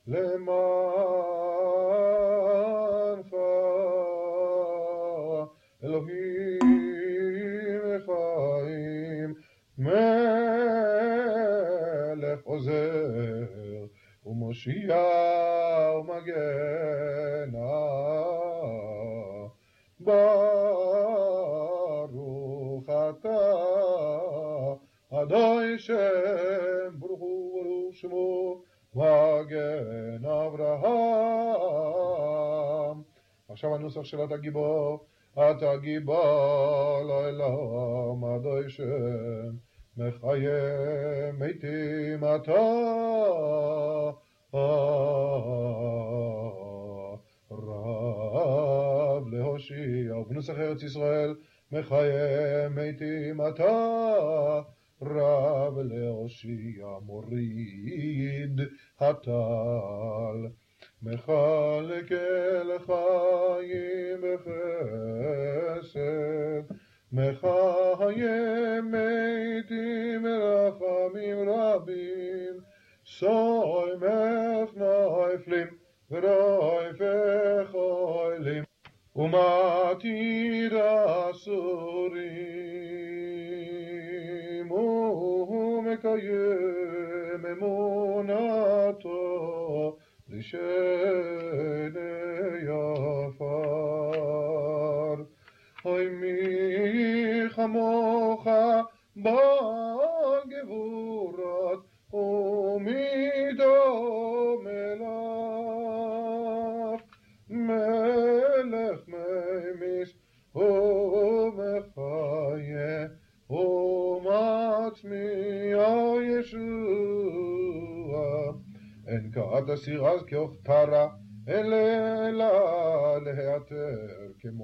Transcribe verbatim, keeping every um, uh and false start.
למענך, אלוהים חיים, מלך עוזר, ומושיע ומגנה, ברוך אתה, אדוני שם, ברוך הוא ברוך שמו, מגן אברהם. עכשיו הנוסח של אתה גיבור, אתה גיבור לעולם, אדוני שם, מחיה מתים אתה, רב להושיע. ובנוסח ארץ ישראל, מחיה מתים אתה, רב להושיע, מוריד הטל, מחלק אל חיים בחסד, מחיה מתים רחמים רבים, סומך נופלים ורופך אוהלים, ומתיר אסורים, ומקיים אמונתו לשני עפר. אוי מי כמוך בגבורת, ומי דומה לך, מלך ממיס ומחיה ומצמיע ישוע. אין כעת אסיר אז כאוכתרה, אלא להיעתר כמו